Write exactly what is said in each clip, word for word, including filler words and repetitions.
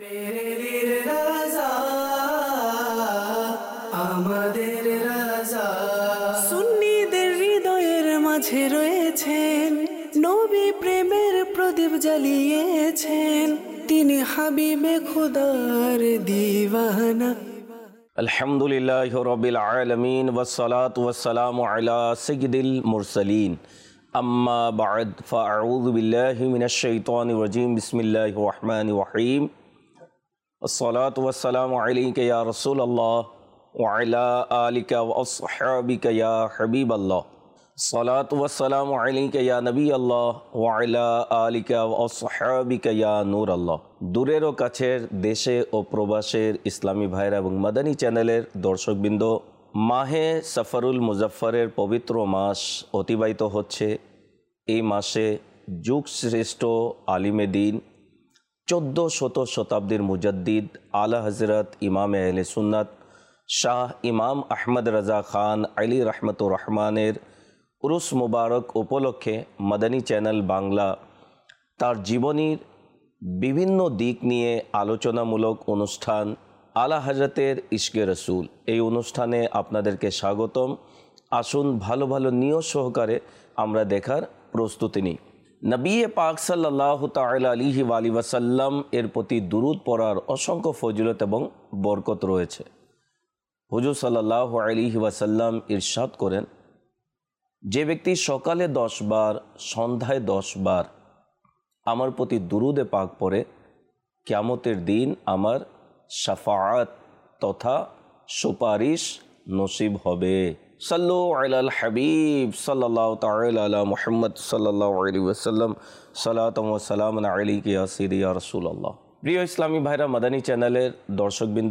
মেরে দিল রাজা আমাদের রাজা সুন্নিদের হৃদয়ের মাঝে রয়েছেন নবী প্রেমের প্রদীপ জ্বালিয়েছেন তিনি হাবিবে খুদার দিওয়ানা। আলহামদুলিল্লাহ রাব্বিল আলামিন ওয়াসসালাতু ওয়াসসালামু আলা সাইয়্যিদিল মুরসালিন আম্মা বা'দ ফাআউযু বিল্লাহি মিনাশ শাইতানির রাজীম বিসমিল্লাহির রহমানির রহিম আসসালাতু ওয়াসসালামু আলাইকা ইয়া রাসূলুল্লাহ ওয়া আলা আলিকা ওয়া আসহাবিকা ইয়া হাবিবাল্লাহ আসসালাতু ওয়াসসালামু আলাইকা ইয়া নবিয়াল্লাহ ওয়া আলা আলিকা ওয়া আসহাবিকা ইয়া নূরাল্লাহ। দূরের ও কাছের দেশে ও প্রবাসের ইসলামী ভাইরা এবং মাদানী চ্যানেলের দর্শকবৃন্দ, মাহে সফরুল মুজফফরের পবিত্র মাস অতিবাহিত হচ্ছে। এই মাসে যুগ শ্রেষ্ঠ আলিমে দ্বীন চোদ্দো শত শতাব্দীর মুজাদ্দিদ আলা হজরত ইমাম আহলে সুন্নাত শাহ ইমাম আহমদ রাজা খান আলী রহমতুর রহমানের উরুস মুবারক উপলক্ষে মাদানী চ্যানেল বাংলা তার জীবনীর বিভিন্ন দিক নিয়ে আলোচনামূলক অনুষ্ঠান আলা হজরতের ইশকে রসুল, এই অনুষ্ঠানে আপনাদেরকে স্বাগতম। আসুন ভালো ভালো নিয়ত সহকারে আমরা দেখার প্রস্তুতি নিই। নবী পাক সাল্লাল্লাহু তাআলা আলাইহি ওয়াসাল্লাম এর প্রতি দুরূদ পড়ার অসংখ্য ফজিলত এবং বরকত রয়েছে। হুজুর সাল্লাল্লাহু আলাইহি ওয়াসাল্লাম ইরশাদ করেন, যে ব্যক্তি সকালে দশ বার সন্ধ্যায় দশ বার আমার প্রতি দুরূদে পাক পড়ে কিয়ামতের দিন আমার শাফাআত তথা সুপারিশ নসিব হবে। সাল্লু আলাল হাবিব সাল্লাল্লাহু তাআলা আলা মুহাম্মদ সাল্লাল্লাহু আলাইহি ওয়াসাল্লাম সালাতাম ওয়া সালামুন আলাইকা ইয়া সাইয়্যিদি ইয়া রাসূলুল্লাহ। প্রিয় ইসলামী ভাইরা, মাদানী চ্যানেলের দর্শকবৃন্দ,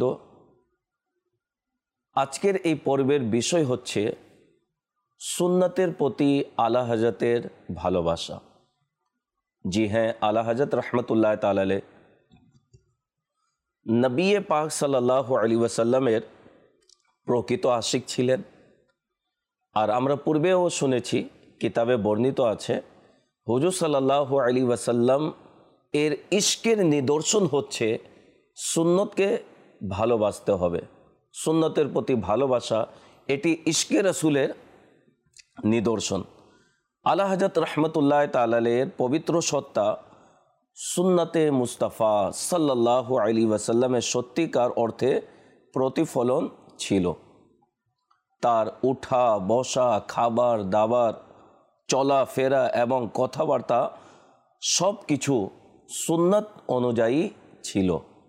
আজকের এই পর্বের বিষয় হচ্ছে সুন্নাতের প্রতি আলা হজরতের ভালোবাসা। জি হ্যাঁ, আলা হজরত রহমতুল্লাহ তাআলা আলাইহি নবী পাক সাল্লাল্লাহু আলাইহি ওয়াসাল্লামের প্রকৃত আশিক ছিলেন। আর আমরা পূর্বেও শুনেছি, কিতাবে বর্ণিত আছে, হুজুর সাল্লাল্লাহু আলাইহি ওয়াসাল্লাম এর ইশকের নিদর্শন হচ্ছে সুন্নতকে ভালোবাসতে হবে। সুন্নতের প্রতি ভালোবাসা এটি ইশকে রসুলের নিদর্শন। আলা হজরত রহমতুল্লাহ তাআলা আলাইহির পবিত্র সত্তা সুন্নতে মুস্তাফা সাল্লাল্লাহু আলাইহি ওয়াসাল্লামের সত্যিকার অর্থে প্রতিফলন ছিল। তার উঠা বসা, খাবার দাবার, চলাফেরা এবং কথাবার্তা সব কিছু সুন্নত অনুযায়ী ছিল।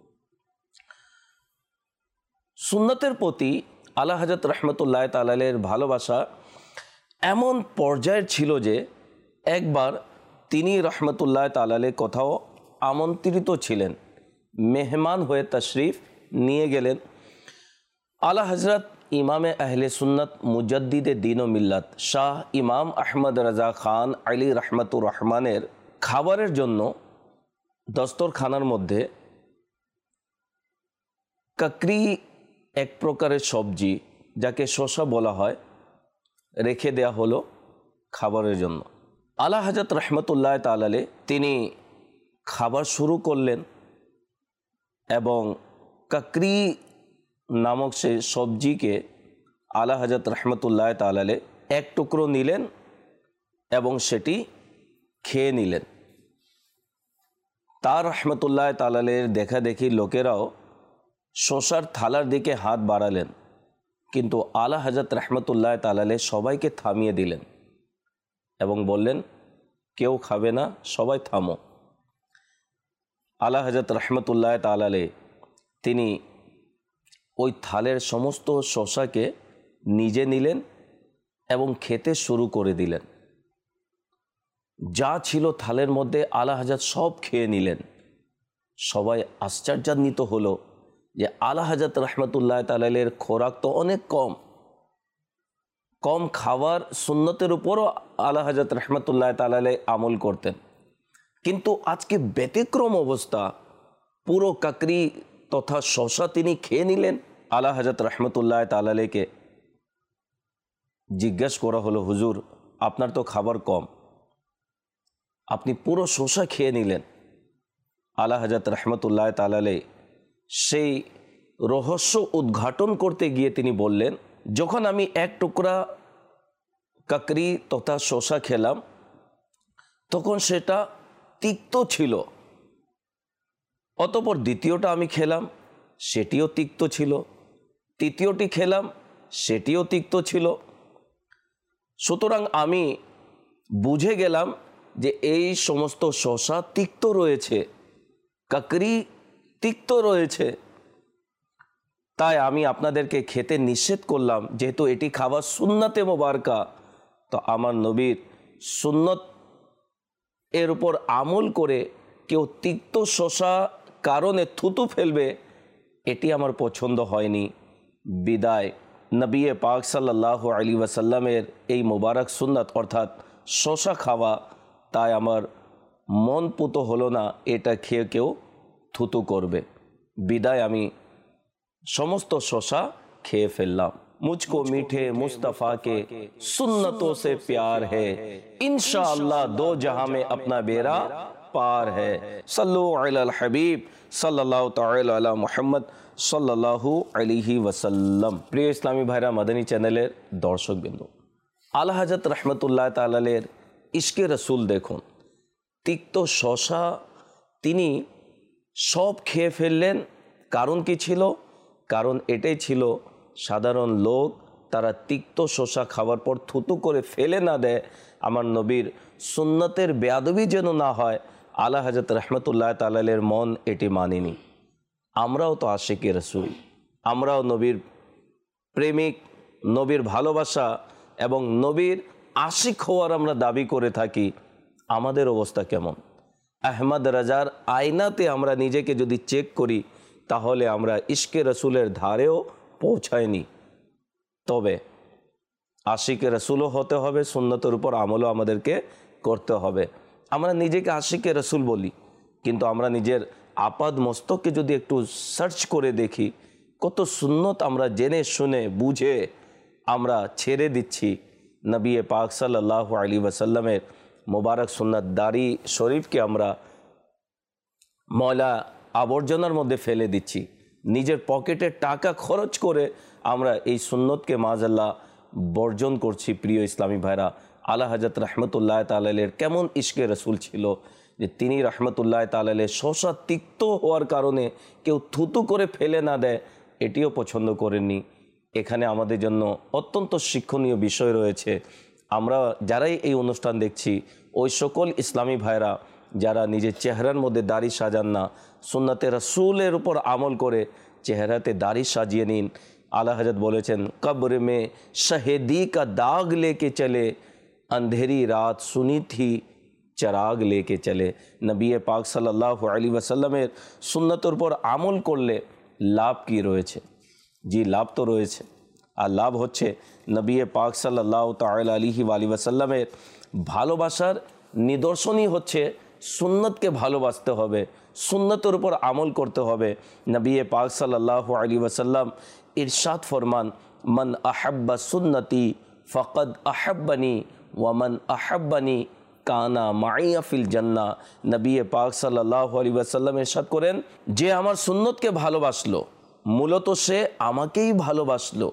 সুন্নতের প্রতি আলা হজরত রহমতুল্লাহ তাআলা আলাইহির ভালোবাসা এমন পর্যায়ের ছিল যে একবার তিনি রহমতুল্লাহ তাআলা আলাইহি কোথাও আমন্ত্রিত ছিলেন, মেহমান হয়ে তশরিফ নিয়ে গেলেন। আলা হজরত ইমামে আহলে সুন্নাত মুজাদ্দিদে দ্বীন ও মিল্লাত শাহ ইমাম আহমদ রাজা খান আলী রহমতুর রহমানের খাবারের জন্য দস্তরখানার মধ্যে কাকরি, এক প্রকারের সবজি যাকে শসা বলা হয়, রেখে দেয়া হলো খাবারের জন্য। আলা হজরত রহমতুল্লাহ তাআলা আলাইহি তিনি খাবার শুরু করলেন এবং কাকরি নামক সে সবজিকে আলা হজরত রহমতুল্লাহ তাআলা আলাইহি এক টুকরো নিলেন এবং সেটি খেয়ে নিলেন। তার রহমতুল্লাহ তাআলা আলাইহির দেখা দেখি লোকেরাও শসার থালার দিকে হাত বাড়ালেন, কিন্তু আলা হজরত রহমতুল্লাহ তাআলা আলাইহি সবাইকে থামিয়ে দিলেন এবং বললেন, কেউ খাবে না, সবাই থামো। আলা হজরত রহমতুল্লাহ তাআলা আলাইহি তিনি ওই থালের সমস্ত শসাকে নিজে নিলেন এবং খেতে শুরু করে দিলেন। যা ছিল থালের মধ্যে আলা হজরত সব খেয়ে নিলেন। সবাই আশ্চর্যান্বিত হলো যে আলা হজরত রহমতুল্লাহ তাআলা আলাইহির খোরাক তো অনেক কম, কম খাবার সুন্নতের উপরও আলা হজরত রহমতুল্লাহ তাআলা আলাইহি আমল করতেন, কিন্তু আজকে ব্যতিক্রম অবস্থা, পুরো কাকরি তথা শসা তিনি খেয়ে নিলেন। আলা হজরত রহমতুল্লাহ তাআলা আলাইহিকে জিজ্ঞেস করা হলো, হুজুর আপনার তো খাবার কম, আপনি পুরো শসা খেয়ে নিলেন। আলা হজরত রহমতুল্লাহ তাআলা আলাইহি সেই রহস্য উদ্ঘাটন করতে গিয়ে তিনি বললেন, যখন আমি এক টুকরা কাকরি তথা শসা খেলাম তখন সেটা তিক্ত ছিল, অতঃপর দ্বিতীয়টা আমি খেলাম, সেটিও তিক্ত ছিল, তৃতীয়টি খেলাম, সেটিও তিক্ত ছিল। সুতরাং আমি বুঝে গেলাম যে এই সমস্ত শসা তিক্ত রয়েছে, কাকরি তিক্ত রয়েছে, তাই আমি আপনাদেরকে খেতে নিষেধ করলাম। যেহেতু এটি খাবার সুন্নতে মোবারকা, তো আমার নবীর সুন্নত এর উপর আমল করে কেউ তিক্ত শসা কারণে থুতু ফেলবে, এটি আমার পছন্দ হয়নি। বিদায় নবী পাক সাল্লাল্লাহু আলাইহি ওয়াসাল্লামের এই মোবারক সুন্নত অর্থাৎ শসা খাওয়া, তাই আমার মন পুত হলো না এটা খেয়ে কেউ থুতু করবে। বিদায় আমি সমস্ত শসা খেয়ে ফেললাম। मुझको मीठे मुस्तफ़ा के सुन्नतों से प्यार है, इंशाअल्लाह दो जहां में अपना बेड़ा पार है। सल्लु अलल हबीब सल्लल्लाहु ताला अला मुहम्मद सल्लल्लाहु अलैहि वसल्लम। प्रिय इस्लामी भाईरा, मदनी चैनलेर दर्शकबृंद, आला हजरत रहमतुल्लाह ताआलार इश्के रसूल देखुन, तिक्त शशा तिनी सब खेये फेललेन। कारण कि छिलो? कारण एटाई छिलो সাধারণ লোক তারা তিক্ত শসা খাওয়ার পর থুতু করে ফেলে না দেয়, আমার নবীর সুন্নতের বেয়াদবি যেন না হয়। আলা হযরত রাহমাতুল্লাহ তাআলার মন এটি মানেনি। আমরাও তো আশিকে রাসূল, আমরাও নবীর প্রেমিক, নবীর ভালোবাসা এবং নবীর আশিক হওয়ার আমরা দাবি করে থাকি। আমাদের অবস্থা কেমন? আহমদ রাজার আয়নাতে আমরা নিজেকে যদি চেক করি তাহলে আমরা ইশকে রাসূলের ধারেও পৌঁছায়নি। তবে আশিকে রসুলও হতে হবে, সুন্নতের উপর আমলও আমাদেরকে করতে হবে। আমরা নিজেকে আশিকে রসুল বলি, কিন্তু আমরা নিজের আপাদ মস্তককে যদি একটু সার্চ করে দেখি, কত সুন্নত আমরা জেনে শুনে বুঝে আমরা ছেড়ে দিচ্ছি। নবী পাক সাল্লাল্লাহু আলাইহি ওয়াসাল্লামের মোবারক সুন্নাত দাড়ি শরীফকে আমরা ময়লা আবর্জনার মধ্যে ফেলে দিচ্ছি। নিজের পকেটের টাকা খরচ করে আমরা এই সুন্নতকে মাযাল্লাহ বর্জন করছি। প্রিয় ইসলামী ভাইরা, আলা হযরত রাহমাতুল্লাহ তাআলার কেমন ইশকে রসুল ছিল যে তিনি রাহমাতুল্লাহ তাআলার শসা তিক্ত হওয়ার কারণে কেউ থুতু করে ফেলে না দেয়, এটিও পছন্দ করেননি। এখানে আমাদের জন্য অত্যন্ত শিক্ষণীয় বিষয় রয়েছে। আমরা যারাই এই অনুষ্ঠান দেখছি, ওই সকল ইসলামী ভাইরা যারা নিজের চেহারার মধ্যে দাড়ি সাজান না, সুন্নতে রসুলের উপর আমল করে চেহারাতে দাড়ি সাজিয়ে নিন। আলা হযরত বলেছেন, কब्र में शहीदी का दाग लेके चले, अंधेरी रात सुनी थी চিরাগ लेके चले। নবী পাক সাল্লাল্লাহু আলাইহি ওয়াসাল্লামের সুন্নতের উপর আমল করলে লাভ কি রয়েছে? জি, লাভ তো রয়েছে। আর লাভ হচ্ছে নবী পাক সাল্লাল্লাহু তাআলা আলাইহি ওয়াসাল্লামের ভালোবাসার নিদর্শনই হচ্ছে সুন্নতকে ভালোবাসতে হবে, সুন্নতের উপর আমল করতে হবে। নবী পাক সাল্লাল্লাহু আলাইহি ওয়াসাল্লাম ইরশাদ ফরমান, মান আহাব্বা সুন্নতি ফাকাদ আহাব্বানি ওয়া মান আহাব্বানি কানা মাইয়া ফিল জান্নাহ। নবী পাক সাল্লাল্লাহু আলাইহি ওয়াসাল্লাম ইরশাদ করেন, যে আমার সুন্নতকে ভালোবাসলো মূলত সে আমাকেই ভালোবাসলো,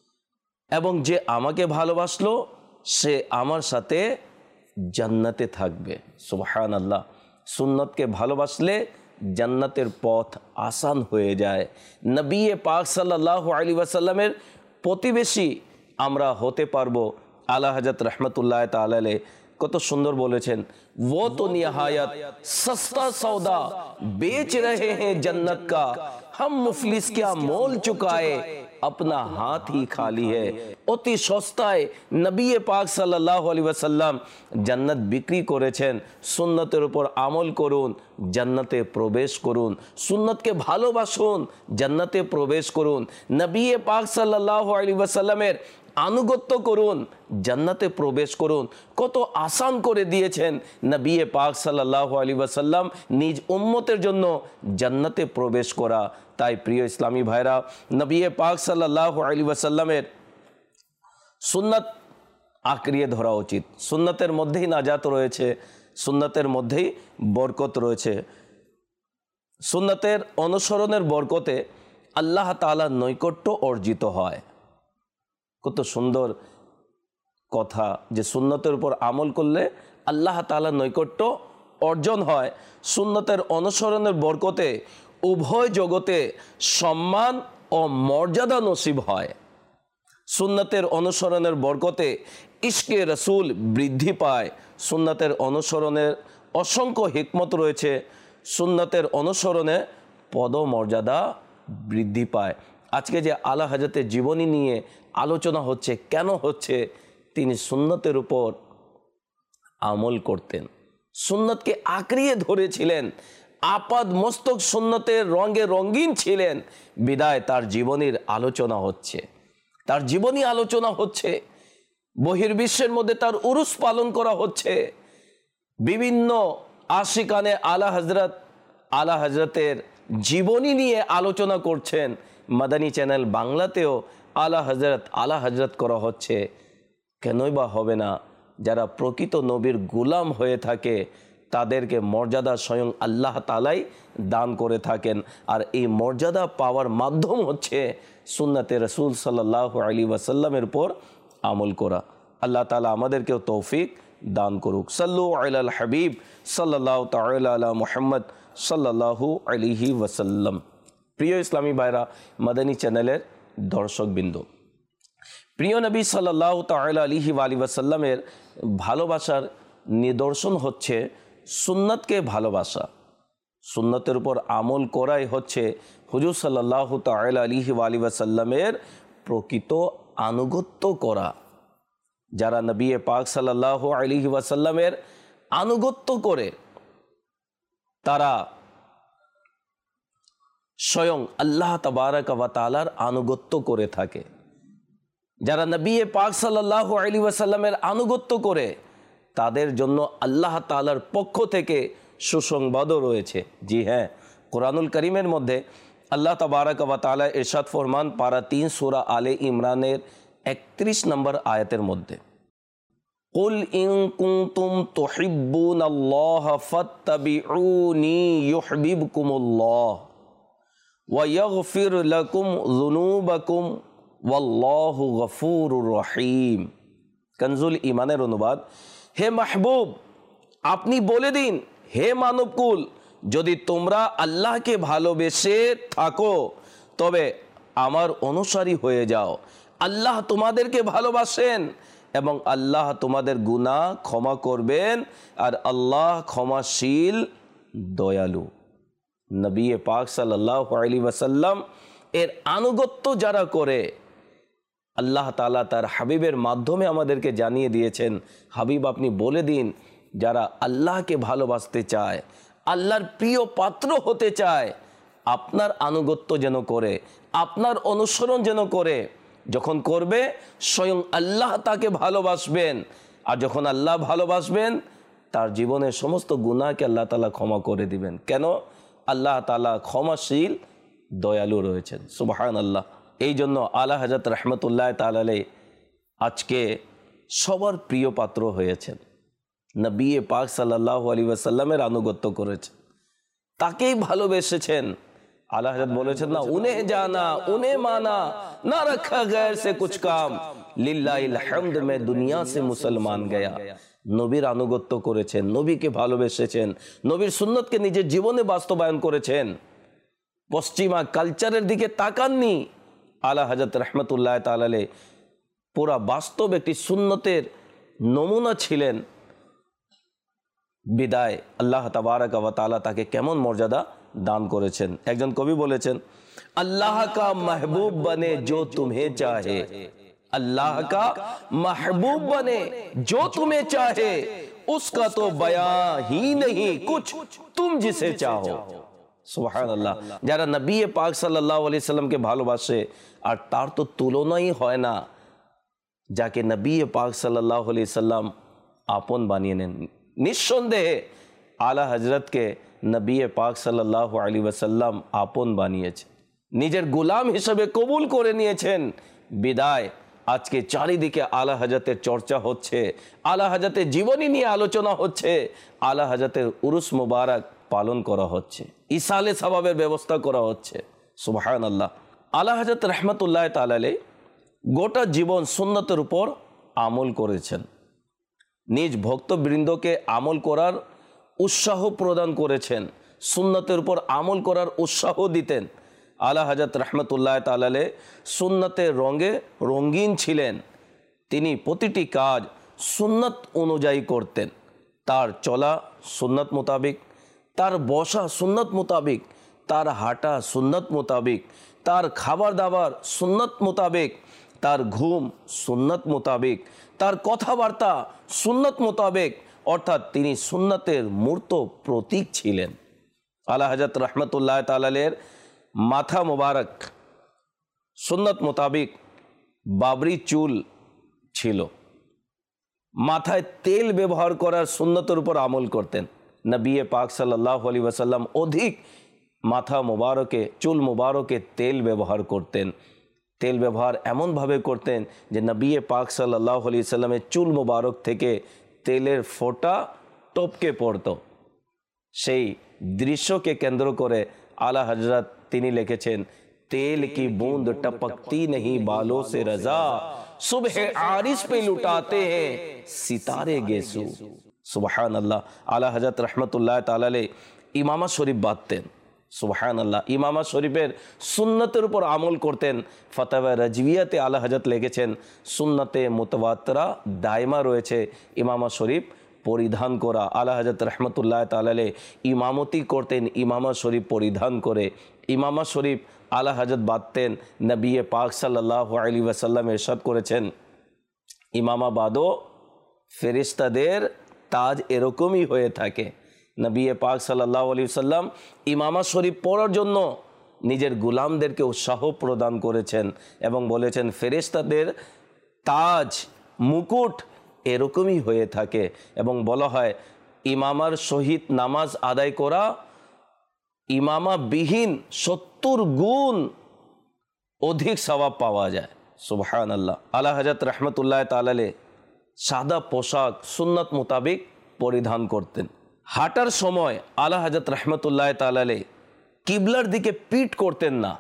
এবং যে আমাকে ভালোবাসলো সে আমার সাথে জান্নাতে থাকবে। সুবহানাল্লাহ। সুন্নতকে ভালোবাসলে জান্নাতের পথ আসান হয়ে যায়। নবী পাক সাল্লাল্লাহু আলাইহি ওয়াসাল্লামের প্রতিবেশী আমরা হতে পারবো। আলা হযরত রাহমাতুল্লাহ তাআলা আলাইহি কত সুন্দর বলেছেন, वो तो निहायत सस्ता सौदा बेच रहे हैं जन्नत का, हम मुफलिस क्या मोल चुकाए अपना हाथ ही खाली है। অতি সস্তায় নবী পাক সাল্লাল্লাহু আলাইহি ওয়াসাল্লাম জান্নাত বিক্রি করেছেন। সুন্নতের উপর আমল করুন, জান্নাতে প্রবেশ করুন। সুন্নতকে ভালোবাসুন, জান্নাতে প্রবেশ করুন। নবী পাক সাল্লাল্লাহু আলাইহি ওয়াসাল্লামের আনুগত্য করুন, জান্নাতে প্রবেশ করুন। কত আসান করে দিয়েছেন নবী পাক সাল্লাল্লাহু আলাইহি ওয়াসাল্লাম নিজ উম্মতের জন্য জান্নাতে প্রবেশ করা। তাই প্রিয় ইসলামী ভাইরা, নবী পাক সাল্লাল্লাহু আলাইহি ওয়াসাল্লামের সুন্নাত আঁকড়িয়ে ধরা উচিত। সুন্নাতের মধ্যেই নাজাত রয়েছে, সুন্নাতের মধ্যেই বরকত রয়েছে। সুন্নতের অনুসরণের বরকতে আল্লাহ তাআলার নৈকট্য অর্জিত হয়। কত সুন্দর কথা যে সুন্নতের উপর আমল করলে আল্লাহ তাআলার নৈকট্য অর্জন হয়। সুন্নতের অনুসরণের বরকতে উভয় জগতে সম্মান ও মর্যাদা নসিব হয়। সুন্নতের অনুসরণের বরকতে ইশকে রসুল বৃদ্ধি পায়। সুন্নতের অনুসরণের অসংখ্য হিকমত রয়েছে। সুন্নতের অনুসরণে পদমর্যাদা বৃদ্ধি পায়। আজকে যে আলা হযরতের জীবনী নিয়ে আলোচনা হচ্ছে, কেন হচ্ছে? তিনি সুন্নতের উপর আমল করতেন, সুন্নতকে আঁকড়িয়ে ধরেছিলেন, আপাদ মস্তক সুন্নতের রঙে রঙিন ছিলেন, বিদায় তার জীবনীর আলোচনা হচ্ছে, তার জীবনী আলোচনা হচ্ছে। বহির্বিশ্বের মধ্যে তার উরুস পালন করা হচ্ছে। বিভিন্ন আশিকানে আলা হযরত আলা হযরতের জীবনী নিয়ে আলোচনা করছেন। মাদানী চ্যানেল বাংলাতেও আলা হযরত আলা হযরত করা হচ্ছে। কেনই বা হবে না? যারা প্রকৃত নবীর গোলাম হয়ে থাকে তাদেরকে মর্যাদা স্বয়ং আল্লাহ তাআলাই দান করে থাকেন। আর এই মর্যাদা পাওয়ার মাধ্যম হচ্ছে সুন্নতে রাসূল সাল্লাল্লাহু আলাইহি ওয়াসাল্লামের উপর আমল করা। আল্লাহ তাআলা আমাদেরকেও তৌফিক দান করুক। সাল্লু আলাল হাবিব সাল্লাল্লাহু তাআলা আলা মুহাম্মদ সাল্লাল্লাহু আলাইহি ওয়াসাল্লাম। প্রিয় ইসলামী ভাইরা, মাদানী চ্যানেলের দর্শকবৃন্দ, প্রিয় নবী সাল্লাল্লাহু তাআলা আলাইহি ওয়াসাল্লামের ভালোবাসার নিদর্শন হচ্ছে সুন্নতকে ভালোবাসা। সুন্নতের উপর আমল করাই হচ্ছে হুজুর সাল্লাল্লাহু তাআলা আলাইহি ওয়াসাল্লামের প্রকৃত আনুগত্য করা। যারা নবী পাক সাল্লাল্লাহু আলাইহি ওয়াসাল্লামের আনুগত্য করে তারা স্বয়ং আল্লাহ তাবারক ওয়া তাআলার আনুগত্য করে থাকে। যারা নবী পাক সাল্লাল্লাহু আলাইহি ওয়াসাল্লামের আনুগত্য করে তাদের জন্য আল্লাহ তাআলার পক্ষ থেকে সুসংবাদও রয়েছে। জি হ্যাঁ, কোরআনুল কারীমের মধ্যে আল্লাহ তাবারক ওয়া তাআলা ইরশাদ ফরমান পারা তিন সূরা আলে ইমরানের একত্রিশ নম্বর আয়াতের মধ্যে, কুল ইন কুনতুম তুহিব্বুনাল্লাহা ফাত্তাবিউনি ইউহিব্বুকুমুল্লাহ ওয়া ইয়াগফির লাকুম যুনুবাকুম ওয়াল্লাহু গফুরুর রহিম। কনজুল ঈমানের অনুবাদ, হে মাহবুব, আপনি বলে দিন, হে মানবকুল, যদি তোমরা আল্লাহকে ভালোবেসে থাকো তবে আমার অনুসারী হয়ে যাও। আল্লাহ তোমাদেরকে ভালোবাসেন এবং আল্লাহ তোমাদের গুনাহ ক্ষমা করবেন, আর আল্লাহ ক্ষমাশীল দয়ালু। নবী পাক সাল্লাল্লাহু আলাইহি ওয়াসাল্লাম এর আনুগত্য যারা করে, আল্লাহ তাআলা তার হাবিবের মাধ্যমে আমাদেরকে জানিয়ে দিয়েছেন, হাবিব আপনি বলে দিন, যারা আল্লাহকে ভালোবাসতে চায়, আল্লাহর প্রিয় পাত্র হতে চায়, আপনার আনুগত্য যেন করে, আপনার অনুসরণ যেন করে। যখন করবে স্বয়ং আল্লাহ তাকে ভালোবাসবেন, আর যখন আল্লাহ ভালোবাসবেন তার জীবনের সমস্ত গুনাহকে আল্লাহ তাআলা ক্ষমা করে দিবেন। কেন? আল্লাহ তাআলা ক্ষমাশীল দয়ালু রয়েছেন। সুবহানাল্লাহ। এই জন্য আলা হযরত রাহমাতুল্লাহ তাআলা আলাইহি আজকে সবার প্রিয় পাত্র হয়েছেন। নবী পাক সাল্লাল্লাহু আলাইহি ওয়াসাল্লামের আনুগত্য করেছেন, তাকেই ভালোবেসেছেন। আলা হযরত বলেছেন না, উনে জানা উনে মানা না রাখা গায়র সে কুছ কাম, লিল্লাহিল হামদ মে দুনিয়া সে মুসলমান গয়া। নবীর আনুগত্য করেছেন, নবীকে ভালোবেসেছেন, নবীর সুন্নতকে নিজের জীবনে বাস্তবায়ন করেছেন। পশ্চিমা কালচারের দিকে তাকাননি। আলা হযরত রাহমাতুল্লাহ তাআলা আলাইহি পুরা বাস্তব একটি সুন্নতের নমুনা ছিলেন। বিদায় আল্লাহ তাবারক ওয়া তাআলা তাকে কেমন মর্যাদা দান করেছেন। একজন কবি বলেছেন, আল্লাহ কা महबूब बने जो तुम्हें चाहे, अल्लाह का महबूब बने जो तुम्हें चाहे, उसका तो बयां ही नहीं कुछ तुम जिसे चाहो। সুবহানাল্লাহ। যারা নবী পাক সাল্লাল্লাহু আলাইহি সাল্লামকে ভালোবাসে, আর তার তো তুলনাই হয় না, যাকে নবী পাক সাল্লাল্লাহু আলাইহি সাল্লাম আপন বানিয়ে নেন। নিঃসন্দেহে আলা হযরতকে নবী পাক সাল্লাল্লাহু আলাইহি ওয়াসাল্লাম আপন বানিয়েছে, নিজের গোলাম হিসেবে কবুল করে নিয়েছেন। বিদায় আজকে চারিদিকে আলা হযরতের চর্চা হচ্ছে, আলা হযরতের জীবনী নিয়ে আলোচনা হচ্ছে, আলা হযরতের উরুস মুবারক পালন করা হচ্ছে, ইসালে সওয়াবের ব্যবস্থা করা হচ্ছে। সুবহানাল্লাহ। আলা হযরত রাহমাতুল্লাহ তাআলা আলাইহি গোটা জীবন সুন্নতের উপর আমল করেছেন, নিজ ভক্তবৃন্দকে আমল করার উৎসাহ প্রদান করেছেন, সুন্নতের উপর আমল করার উৎসাহ দিতেন। আলা হযরত রাহমাতুল্লাহ তাআলা আলাইহি সুন্নতের রঙে রঙিন ছিলেন। তিনি প্রতিটি কাজ সুন্নত অনুযায়ী করতেন। তার চলা সুন্নত মোতাবিক, তার বসা সুন্নত মোতাবিক, তার হাঁটা সুন্নত মোতাবিক, তার খাবার দাবার সুন্নত মোতাবিক, তার ঘুম সুন্নত মোতাবিক, তার কথাবার্তা সুন্নত মোতাবেক, অর্থাৎ তিনি সুন্নতের মূর্ত প্রতীক ছিলেন। আলা হযরত রাহমাতুল্লাহ তাআলা আলাইহির মাথা মোবারক সুন্নত মোতাবিক বাবরি চুল ছিল। মাথায় তেল ব্যবহার করার সুন্নতের উপর আমল করতেন। নবী পাক সাল্লাল্লাহু আলাইহি ওয়াসাল্লাম অধিক মাথা মোবারকে, চুল মোবারকে তেল ব্যবহার করতেন। তেল ব্যবহার এমনভাবে করতেন যে নবী পাক সাল্লাল্লাহু আলাইহি ওয়াসাল্লামের চুল মোবারক থেকে তেলের ফোঁটা টপকে পড়ত। সেই দৃশ্যকে কেন্দ্র করে আলা হযরত তিনি লিখেছেন, তেল কি बूंद टपकती नहीं बालों से रजा, सुबह आरिस पे लुटाते हैं सितारे गेसू। सुबहानाल्लाह। आला हजरत रहमतुल्लाह ताला अलैहि इमामा शरीफ बांधतेন। সুবহানাল্লাহ। ইমামা শরীফের সুন্নতের উপর আমল করতেন। ফতোয়া রাজভিয়াতে আলা হযরত লিখেছেন, সুন্নতে মুতাওয়াতিরা দায়মা রয়েছে ইমামা শরীফ পরিধান করা। আলা হযরত রাহমাতুল্লাহ তাআলা আলাইহি ইমামতি করতেন ইমামা শরীফ পরিধান করে। ইমামা শরীফ আলা হযরত বাঁধতেন। নবী পাক সাল্লাল্লাহু আলাইহি ওয়াসাল্লাম ইরশাদ করেছেন, ইমামা বাদো ফেরেশতাদের তাজ এরকমই হয়ে থাকে। নবী পাক সাল্লাল্লাহু আলাইহি ওয়াসাল্লাম ইমামা শরীফ পড়ার জন্য নিজের গোলামদেরকে উৎসাহ প্রদান করেছেন এবং বলেছেন, ফেরেশতাদের তাজ মুকুট এরকমই হয়ে থাকে। এবং বলা হয়, ইমামার সহিত নামাজ আদায় করা ইমামা বিহীন সত্তর গুণ অধিক সওয়াব পাওয়া যায়। সুবহানাল্লাহ। আলা হযরত রাহমাতুল্লাহ তাআলা আলাইহি সাদা পোশাক সুন্নত মোতাবেক পরিধান করতেন। হাঁটার সময় আলা হযরত রাহমাতুল্লাহ তাআলা আলাইহি কিবলার দিকে পিঠ করতেন না।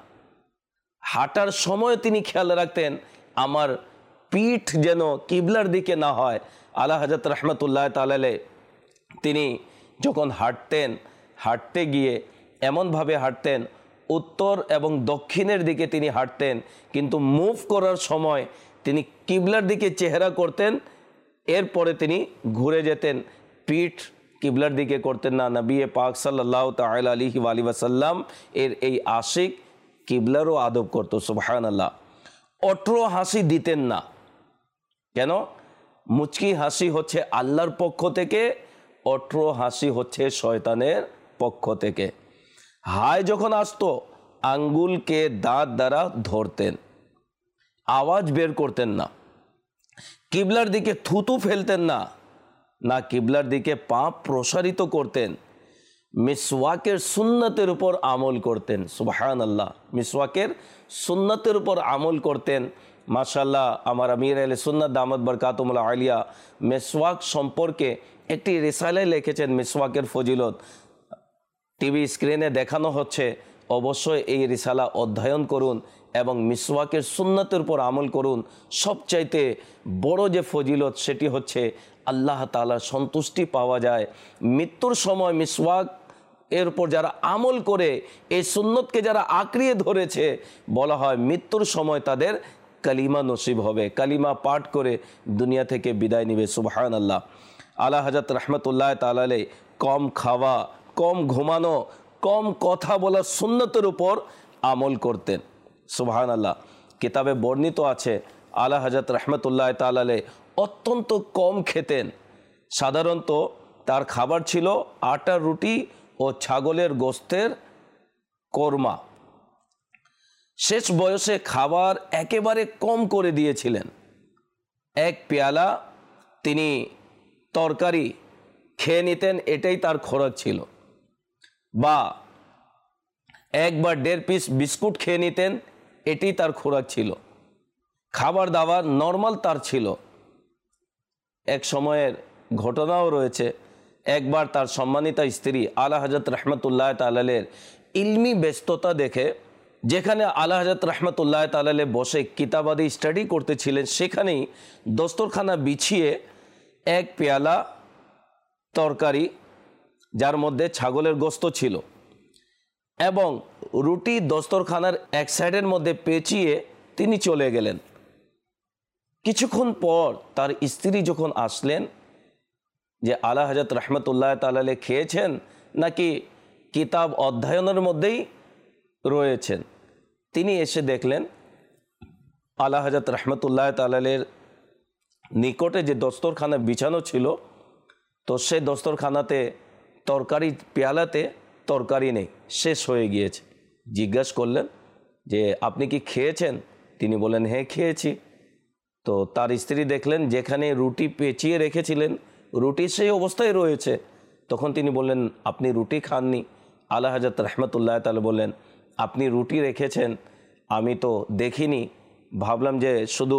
হাঁটার সময় তিনি খেয়াল রাখতেন আমার পিঠ যেন কিবলার দিকে না হয়। আলা হযরত রাহমাতুল্লাহ তাআলা আলাইহি তিনি যখন হাঁটতেন, হাঁটতে গিয়ে এমনভাবে হাঁটতেন, উত্তর এবং দক্ষিণের দিকে তিনি হাঁটতেন, কিন্তু মুভ করার সময় তিনি কিবলার দিকে চেহারা করতেন, এরপরে তিনি ঘুরে যেতেন, পিঠ কিবলার দিকে করতেন না। নবী পাক সাল্লাল্লাহু তাআলা আলাইহি ওয়াসাল্লাম এর এই আশিক কিবলারও আদব করত। সুবহানাল্লাহ। অট্র হাসি দিতেন না। কেন? মুচকি হাসি হচ্ছে আল্লাহর পক্ষ থেকে, অট্র হাসি হচ্ছে শয়তানের পক্ষ থেকে। হায় যখন আসতো আঙ্গুলকে দাঁত দ্বারা ধরতেন, আওয়াজ বের করতেন না। কিবলার দিকে থুতু ফেলতেন না, না কিবলার দিকে পা প্রসারিত করতেন। মিসওয়াকের সুন্নতের উপর আমল করতেন। সুবহানাল্লাহ। মিসওয়াকের সুন্নতের উপর আমল করতেন। মাশাআল্লাহ, আমার আমির আহলে সুন্নাত দামাত বরকাতুহুল আলিয়া মিসওয়াক সম্পর্কে একটি রিসালায় লিখেছেন, মিসওয়াকের ফজিলত টিভি স্ক্রিনে দেখানো হচ্ছে। অবশ্যই এই রিসালা অধ্যয়ন করুন এবং মিসওয়াকের সুন্নতের উপর আমল করুন। সবচাইতে বড় যে ফজিলত সেটি হচ্ছে আল্লাহ তাআলার সন্তুষ্টি পাওয়া যায়। মৃত্যুর সময় মিসওয়াক এর উপর যারা আমল করে, এই সুন্নতকে যারা আঁকড়িয়ে ধরেছে, বলা হয় মৃত্যুর সময় তাদের কালিমা নসিব হবে, কালিমা পাঠ করে দুনিয়া থেকে বিদায় নেবে। সুবহানাল্লাহ। আলা হযরত রাহমাতুল্লাহ তাআলা আলাইহি কম খাওয়া, কম ঘুমানো, কম কথা বলার সুন্নতের উপর আমল করতেন। সুবহানাল্লাহ। কিতাবে বর্ণিত আছে আলা হযরত রাহমাতুল্লাহ তাআলা আলাইহি অত্যন্ত কম খেতেন। সাধারণত তার খাবার ছিল আটার রুটি ও ছাগলের গোস্তের কোরমা। শেষ বয়সে খাবার একেবারে কম করে দিয়েছিলেন। এক পেয়ালা তিনি তরকারি খেয়ে নিতেন, এটাই তার খোরাক ছিল। বা এক বা দেড় পিস বিস্কুট খেয়ে নিতেন, এটি তার খোরাক ছিল। খাবার দাবার নর্মাল তার ছিল। এক সময়ের ঘটনাও রয়েছে একবার তার সম্মানিতা স্ত্রী আলা হযরত রহমতুল্লাহ তাআলার ইলমি ব্যস্ততা দেখে, যেখানে আলা হযরত রহমতুল্লাহ তাআলা বসে কিতাবাদি স্টাডি করতেছিলেন, সেখানেই দস্তরখানা বিছিয়ে এক পেয়ালা তরকারি, যার মধ্যে ছাগলের গোশত ছিল, এবং রুটি দস্তরখানার এক সাইডের মধ্যে পেঁচিয়ে তিনি চলে গেলেন। কিছুক্ষণ পর তার স্ত্রী যখন আসলেন যে আলা হযরত রহমতুল্লাহ তাআলা খেয়েছেন নাকি কিতাব অধ্যয়নের মধ্যেই রয়েছেন, তিনি এসে দেখলেন আলা হযরত রহমতুল্লাহ তাআলার নিকটে যে দস্তরখানা বিছানো ছিল, তো সে দস্তরখানাতে তরকারি পেয়ালাতে তরকারি নেই, শেষ হয়ে গিয়েছে। জিজ্ঞাসা করলেন যে আপনি কি খেয়েছেন? তিনি বলেন হ্যাঁ খেয়েছি। তো তার স্ত্রী দেখলেন যেখানে রুটি পেঁচিয়ে রেখেছিলেন রুটি সেই অবস্থায় রয়েছে। তখন তিনি বললেন আপনি রুটি খাননি। আলা হযরত রহমতুল্লাহ তাআলা বললেন আপনি রুটি রেখেছেন, আমি তো দেখিনি, ভাবলাম যে শুধু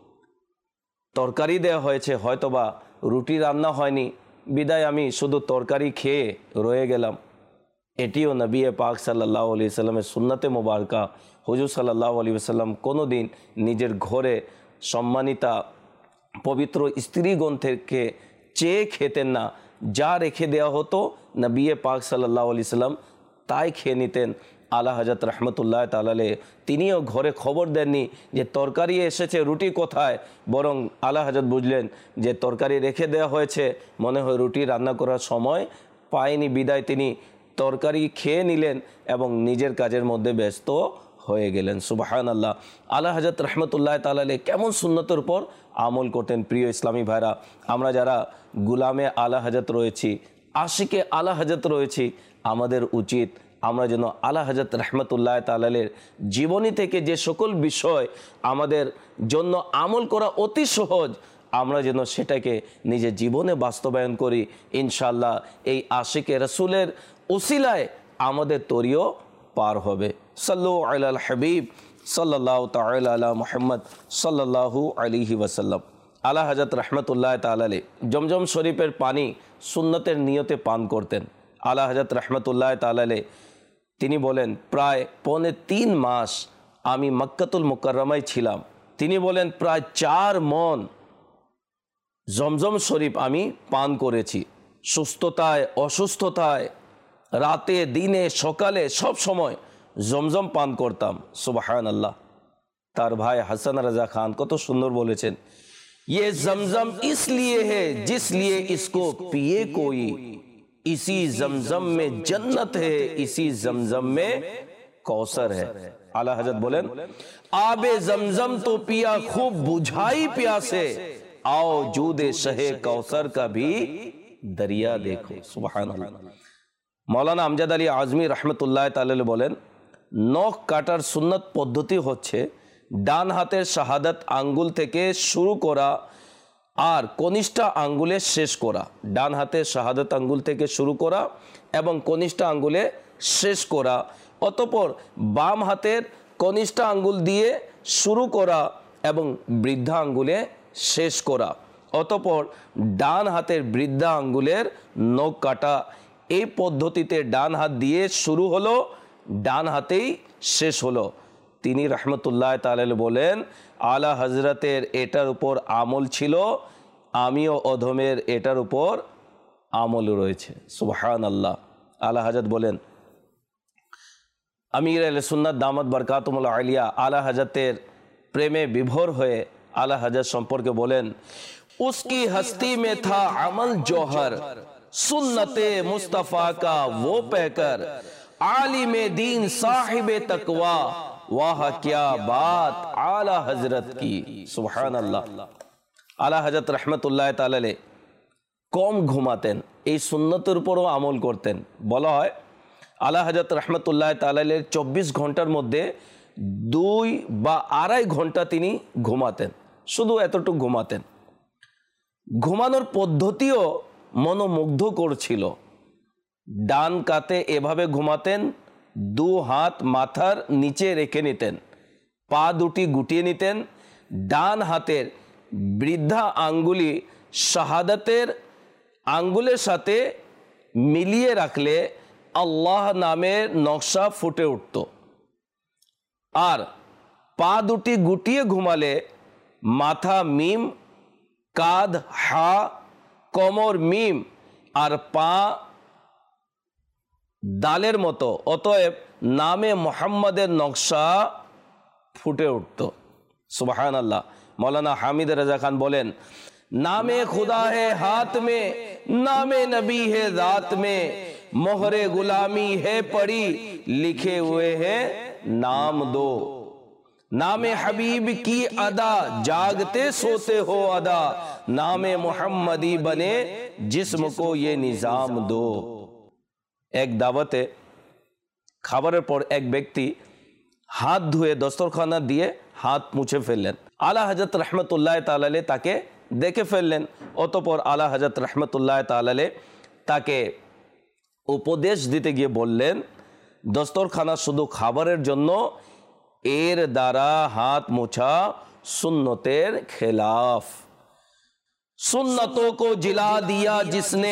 তরকারি দেওয়া হয়েছে, হয়তোবা রুটি রান্না হয়নি, বিদায় আমি শুধু তরকারি খেয়ে রয়ে গেলাম। এটিও নবী পাক সাল্লাল্লাহু আলাইহি সাল্লামের সুন্নতে মোবারকা। হুজুর সাল্লাল্লাহু আলাইহি ওয়াসাল্লাম কোনো দিন নিজের ঘরে সম্মানিতা পবিত্র স্ত্রীগণ থেকে চেয়ে খেতেন না, যা রেখে দেওয়া হতো নবী পাক সাল্লাল্লাহু আলাইহি সাল্লাম তাই খেয়ে নিতেন। আলা হযরত রহমতুল্লাহ তাআলা তিনিও ঘরে খবর দেননি যে তরকারি এসেছে, রুটি কোথায়, বরং আলা হযরত বুঝলেন যে তরকারি রেখে দেওয়া হয়েছে, মনে হয় রুটি রান্না করার সময় পায়নি, বিদায় তিনি তরকারি খেয়ে নিলেন এবং নিজের কাজের মধ্যে ব্যস্ত হয়ে গেলেন। সুবহানাল্লাহ। আলা হযরত রহমতুল্লাহ তাআলা কেমন সুন্নতের উপর আমল করতেন। প্রিয় ইসলামী ভাইরা, আমরা যারা গুলামে আলা হযরত রয়েছি, আশিকে আলা হযরত রয়েছি, আমাদের উচিত আমরা যেন আলা হযরত রহমতুল্লাহ তাআলার জীবনী থেকে যে সকল বিষয় আমাদের জন্য আমল করা অতি সহজ, আমরা যেন সেটাকে নিজের জীবনে বাস্তবায়ন করি। ইনশাআল্লাহ এই আশিকে রাসূলের উসিলায় আমাদের তরিও পার হবে। সাল্লু আলাল হাবিব সাল্লাল্লাহু তাআলা আলা মুহাম্মদ সাল্লাল্লাহু আলাইহি ওয়াসাল্লাম। আলা হযরত রহমতুল্লাহ তাআলা জমজম শরীফের পানি সুন্নতের নিয়তে পান করতেন। আলা হযরত রহমতুল্লাহ তাআলা তিনি বলেন প্রায় পৌনে তিন মাস আমি মক্কাতুল মুকাররমায় ছিলাম। তিনি বলেন প্রায় চার মন জমজম শরীফ আমি পান করেছি। সুস্থতায় অসুস্থতায়, রাতে দিনে সকালে সব সময় জমজম পান করতাম। সুবহানাল্লাহ। তার ভাই হাসান রাজা খান কত সুন্দর বলেছেন, ये जमजम इसलिए है जिसलिए इसको पिए कोई, इसी जमजम में जन्नत है, इसी जमजम में कौसर है। आला हजरत बोलेन आबे जमजम तो पिया खूब बुझाई प्यासे, आओ जूदे शहे कौसर का भी दरिया देखो। सुबहानाल्लाह। मौलाना আমজাদ আলী আজমি রহমতুল্লাহ তাআলা বলেন নখ কাটার সুন্নত পদ্ধতি হচ্ছে ডান হাতের শাহাদাত আঙ্গুল থেকে শুরু করা আর কনিষ্ঠ আঙ্গুলে শেষ করা। ডান হাতের শাহাদাত আঙ্গুল থেকে শুরু করা এবং কনিষ্ঠ আঙ্গুলে শেষ করা। অতঃপর বাম হাতের কনিষ্ঠ আঙ্গুল দিয়ে শুরু করা এবং বৃদ্ধা আঙ্গুলে শেষ করা। অতঃপর ডান হাতের বৃদ্ধা আঙ্গুলের নখ কাটা। এই পদ্ধতিতে ডান হাত দিয়ে শুরু হলো, ডান হাতেই শেষ হলো। তিনি রহমতুল্লাহ তাআলা বলেন আলা হযরতের এটার উপর আমল ছিল, আমিও অধমের এটার উপর আমল রয়েছে। সুবহানাল্লাহ। আলা হযরত বলেন আমির আহলে সুন্নাত দামাত বরকাতুহুল আলিয়া আলা হযরতের প্রেমে বিভোর হয়ে আলা হযরত সম্পর্কে বলেন उसकी हस्ती में था अमल जौहर, सुन्नते मुस्तफा का वो पैकर, आलिमे दीन साहिबे तकवा, वाह क्या बात आला हजरत की। सुबहानाल्लाह। आला हजरत रहमतुल्लाह ताआला কম ঘুমাতেন, এই সুন্নতের উপরও আমল করতেন। বলা হয় আলা হযরত রহমতুল্লাহ তাআলা চব্বিশ ঘন্টার মধ্যে দুই বা আড়াই ঘন্টা তিনি ঘুমাতেন, শুধু এতটুকু ঘুমাতেন। ঘুমানোর পদ্ধতিও মনোমুগ্ধ করছিল। ডান কাতে এভাবে ঘুমাতেন, দু হাত মাথার নিচে রেখে নিতেন, পা দুটি গুটিয়ে নিতেন, ডান হাতের বৃদ্ধা আঙ্গুলি শাহাদাতের আঙ্গুলের সাথে মিলিয়ে রাখলে আল্লাহ নামের নকশা ফুটে উঠত, আর পা দুটি গুটিয়ে ঘুমালে মাথা মিম, কাঁধ হা, কোমর মিম আর পা দালের মতো। অতএব নামে মোহাম্মদের নকশা ফুটে উঠত। সুবহানাল্লাহ। মৌলানা হামিদ রাজা খান বলেন, नामे खुदा है हाथ में, नामे नबी है जात में, मोहरे गुलामी है पड़ी, लिखे हुए हैं नाम दो। नामे हबीब की अदा, जागते सोते हो अदा, नामे मोहम्मदी बने जिस्म को ये निजाम दो। एक दावते খাবারের পর এক ব্যক্তি হাত ধুয়ে দস্তরখানা দিয়ে হাত মুছে ফেললেন। আলা হযরত রহমতুল্লাহ তাআলা আলাইহি তাকে দেখে ফেললেন। অতঃপর আলা হযরত রহমতুল্লাহ তাআলা আলাইহি তাকে উপদেশ দিতে গিয়ে বললেন, দস্তরখানা শুধু খাবারের জন্য, এর দ্বারা হাত মোছা সুন্নতের খেলাফ। सुन्नतों को जिला दिया जिसने,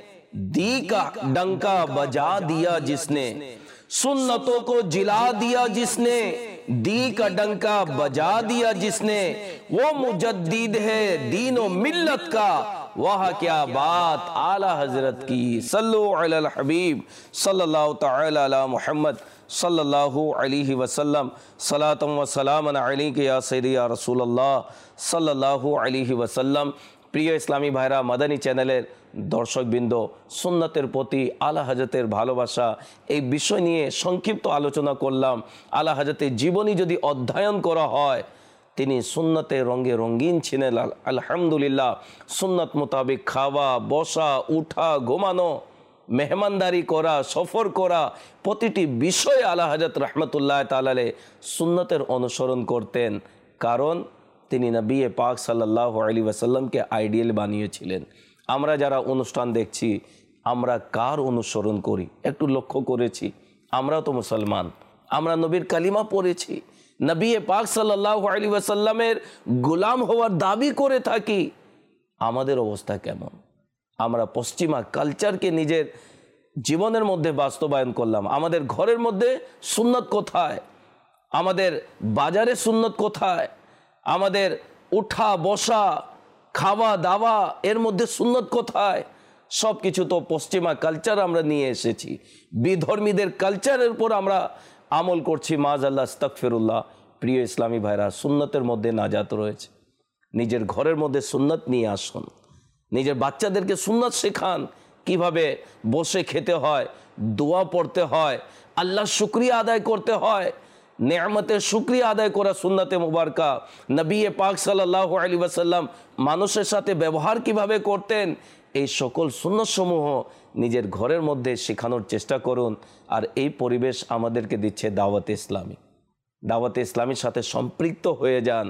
दी का डंका बजा दिया जिसने, सुन्नतों को जिला दिया जिसने, दी का डंका बजा दिया जिसने, वो मुजद्दिद है दीन व मिल्लत का, वह क्या बात आला हजरत की। सल्लु अलल हबीब सल्लल्लाहु तआला अला मुहम्मद सल्लल्लाहु अलैहि वसल्लम, सलातम व सलामन अलैका या सय्यदी या रसूलुल्लाह सल्लल्लाहु अलैहि वसल्लम। প্রিয় ইসলামী ভাইরা, মাদানী চ্যানেলের দর্শকবৃন্দ, সুন্নতের প্রতি আলা হযরতের ভালোবাসা, এই বিষয় নিয়ে সংক্ষিপ্ত আলোচনা করলাম। আলা হযরতের জীবনী যদি অধ্যয়ন করা হয়, তিনি সুন্নতের রঙে রঙিন ছিলেন। আলহামদুলিল্লাহ, সুন্নত মোতাবেক খাওয়া, বসা, উঠা, ঘুমানো, মেহমানদারি করা, সফর করা, প্রতিটি বিষয়ে আলা হযরত রহমতুল্লাহ তাআলা আলাইহি সুন্নতের অনুসরণ করতেন। কারণ তিনি নবী পাক সাল্লাল্লাহু আলাইহি ওয়াসাল্লামকে আইডিয়াল বানিয়েছিলেন। আমরা যারা অনুষ্ঠান দেখছি, আমরা কার অনুসরণ করি একটু লক্ষ্য করেছি? আমরাও তো মুসলমান, আমরা নবীর কালিমা পড়েছি, নবী পাক সাল্লাল্লাহু আলাইহি ওয়াসাল্লামের গোলাম হওয়ার দাবি করে থাকি। আমাদের অবস্থা কেমন? আমরা পশ্চিমা কালচারকে নিজের জীবনের মধ্যে বাস্তবায়ন করলাম। আমাদের ঘরের মধ্যে সুন্নত কোথায়? আমাদের বাজারে সুন্নত কোথায়? আমাদের উঠা বসা, খাওয়া দাওয়া, এর মধ্যে সুন্নত কোথায়? সব কিছু তো পশ্চিমা কালচার আমরা নিয়ে এসেছি। বিধর্মীদের কালচারের উপর আমরা আমল করছি। মাআযাল্লাহ, আস্তাগফিরুল্লাহ। প্রিয় ইসলামী ভাইরা, সুন্নতের মধ্যে নাজাত রয়েছে। নিজের ঘরের মধ্যে সুন্নত নিয়ে আসুন, নিজের বাচ্চাদেরকে সুন্নত শেখান, কিভাবে বসে খেতে হয়, দোয়া পড়তে হয়, আল্লাহর শুকরিয়া আদায় করতে হয়, নেয়ামতের শুকরিয়া আদায় করা সুন্নতে মুবারকা। নবী পাক সাল্লাল্লাহু আলাইহি ওয়াসাল্লাম মানুষের সাথে ব্যবহার কিভাবে করতেন, এই সকল সুন্নত সমূহ নিজের ঘরের মধ্যে শেখানোর চেষ্টা করুন। আর এই পরিবেশ আমাদেরকে দিচ্ছে দাওয়াতে ইসলামী। দাওয়াতে ইসলামীর সাথে সম্পৃক্ত হয়ে যান।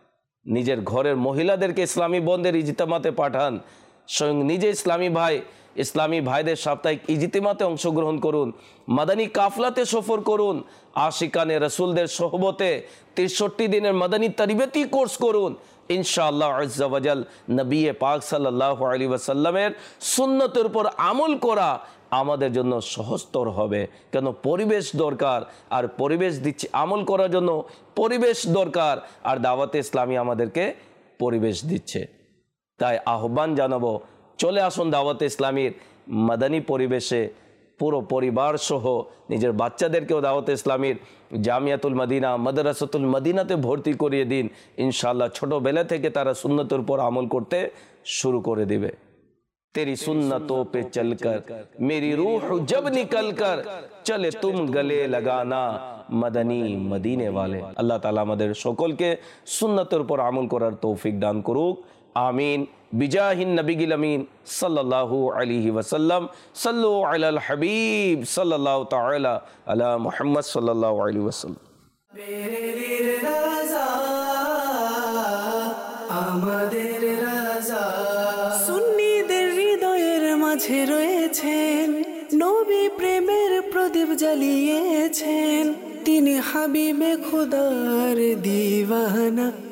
নিজের ঘরের মহিলাদেরকে ইসলামী বন্ধের ইজতিমাতে পাঠান। স্বয়ং নিজে ইসলামী ভাই ইসলামী ভাইদের সাপ্তাহিক ইজতিমাতে অংশগ্রহণ করুন। মাদানী কাফলাতে সফর করুন। আশিকানে রসুলদের সোহবতে তেষট্টি দিনের মাদানী তারবিয়তি কোর্স করুন। ইনশাআল্লাহ আজ্জা ওয়াজাল নবী পাক সাল্লাল্লাহু আলাইহি ওয়াসাল্লামের সুন্নতের উপর আমল করা আমাদের জন্য সহজতর হবে। কেন? পরিবেশ দরকার, আর পরিবেশ দিচ্ছে আমল করার জন্য পরিবেশ দরকার, আর দাওয়াতে ইসলামী আমাদেরকে পরিবেশ দিচ্ছে। তাই আহ্বান জানাবো, চলে আসুন দাওয়াতে ইসলামীর মাদানী পরিবেশে, পুরো পরিবার সহ নিজের বাচ্চাদেরকেও দাওয়াতে ইসলামীর জামিয়াতুল মদিনা, মাদ্রাসাতুল মদিনাতে ভর্তি করিয়ে দিন। ইনশাআল্লাহ ছোটবেলা থেকে তারা সুন্নতের উপর আমল করতে শুরু করে দিবে। तेरी सुन्नतों पे चलकर मेरी रूह जब निकल कर चले तुम गले लगाना मदनी मदीने वाले। अल्लाह ताला আমাদের সকলকে সুন্নতের উপর আমল করার তৌফিক দান করুক। আমিন। বিজাহিন নবিগিল আমিন সাল্লাল্লাহু আলাইহি ওয়াসাল্লাম। সাল্লু আলাল হাবিব সাল্লাল্লাহু তাআলা আলা মুহাম্মদ সাল্লাল্লাহু আলাইহি ওয়াসাল্লাম। বেরেলির রাজা আমাদের রাজা, সুন্নিদের হৃদয়ের মাঝে রয়েছেন, নবী প্রেমের প্রদীপ জ্বালিয়েছেন, তিনি হাবিবে খুদার দিওয়ানা।